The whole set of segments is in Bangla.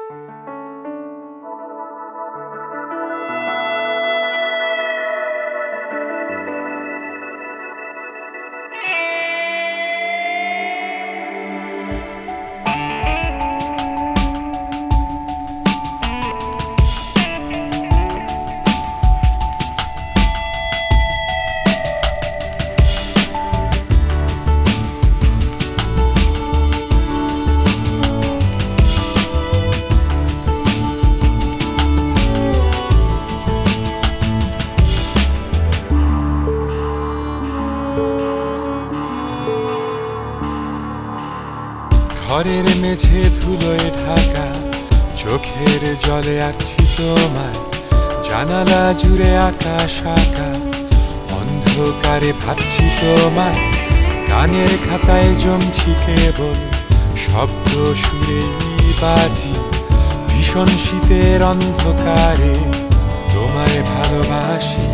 ঘরের মেঝে ধুলোয় ঢাকা, চোখের জলে আঁকছি তোমায়, জানালা জুড়ে আকাশ আঁকা, অন্ধকারে ভাবছি তোমায়, কানের খাতায় জমছি কেবল শব্দ সুরেই বাজি, ভীষণ শীতের অন্ধকারে তোমায় ভালোবাসি।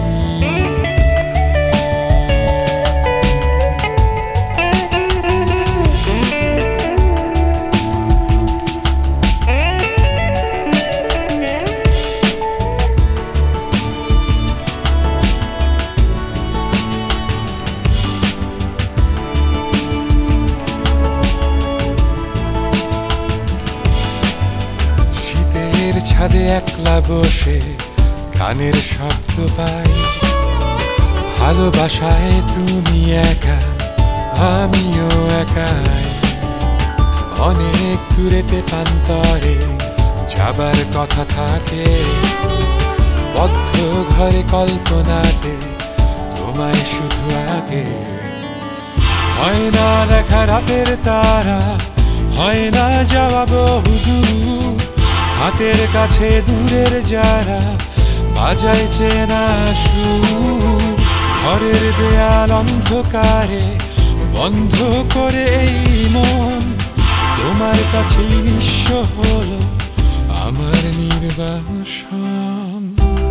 ছাদে একলা বসে গানের শব্দ পাই, ভালোবাসায় তুমি একা আমিও একাই, অনেক দূরেতে প্রান্তরে যাবার কথা থাকে, বদ্ধ ঘরে কল্পনাতে তোমায় শুধু আগে, হয় না দেখা রাতের তারা, হয় না যাওয়া বহুদূর, হাতের কাছে দূরের যারা বাজায় চেনা সুর, ঘরের দেয়াল অন্ধকারে বন্ধ করে এই মন, তোমার কাছেই নিঃস্ব হলো আমার নির্বাসন।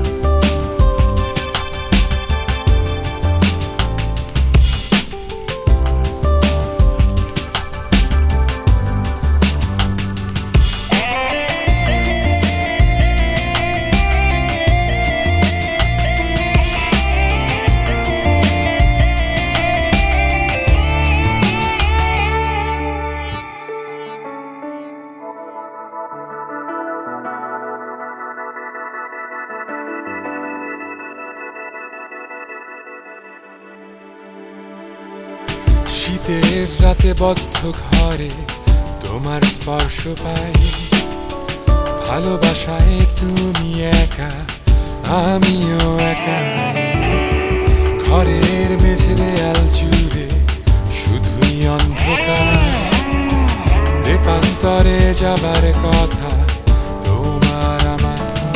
শীতের রাতে বদ্ধ ঘরে তোমার স্পর্শ পাই, ভালোবাসায় তুমি একা আমিও একা, ঘরের মেঝে দেয়াল জুড়ে শুধুই অন্ধকার, দেপান্তরে যাবার কথা তোমার আমার।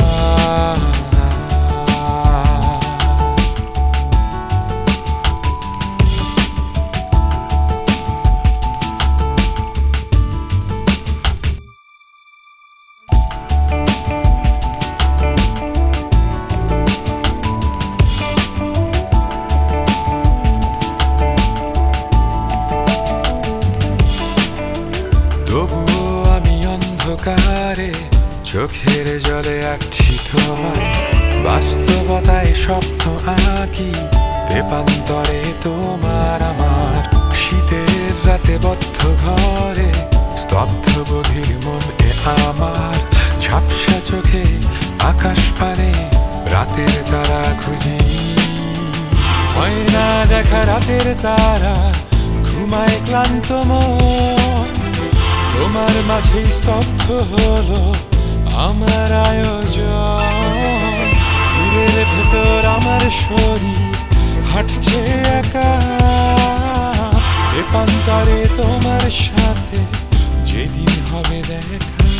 তবুও আমি অন্ধকারে চোখের জলে আঁকছি তোমায়, বাস্তবতায় স্বপ্ন আঁকি, দেপান্তরে তোমার আমার, শীতের রাতে বদ্ধ ঘরে স্তব্ধ বধির মন এ আমার, ঝাপসা চোখে আকাশ পানে রাতের তারা খুঁজি, হয় না দেখা রাতের তারা, ঘুমায় ক্লান্ত মন, তোমার মাঝেই স্তব্ধ হলো আমার আয়োজন, তীরের ভেতর আমার শরীর হাঁটছে একা, দেপান্তরে তোমার সাথে যেদিন হবে দেখা।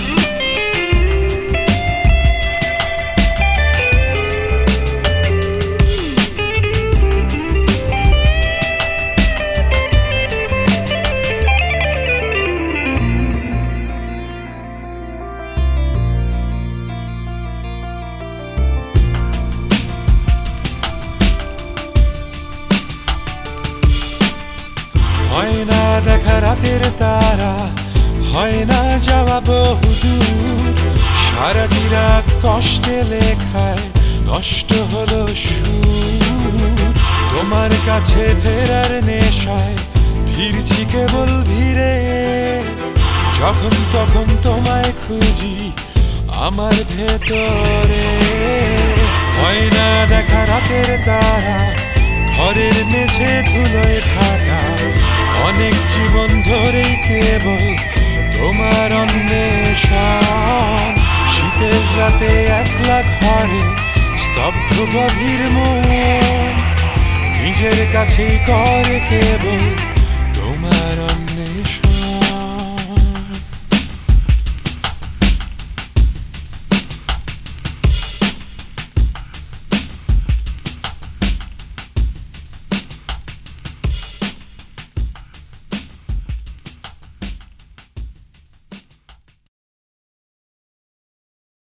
হয় না দেখা রাতের তারা, হয় না যাওয়া বহুদূর, কষ্টে লেখায় নষ্ট হলো সুর। তোমার কাছে ফেরার নেশায় ফিরছি কেবল ধীরে, যখন তখন তোমায় খুঁজি আমার ভেতরে। হয় না দেখা রাতের তারা, ঘরের মেঝে ধুলোয় ঢাকা, অনেক জীবন ধরেই কেবল তোমার অন্বেষণ। শীতের রাতে একলা ঘরে স্তব্ধ গভীর মন, নিজের কাছেই করে কেবল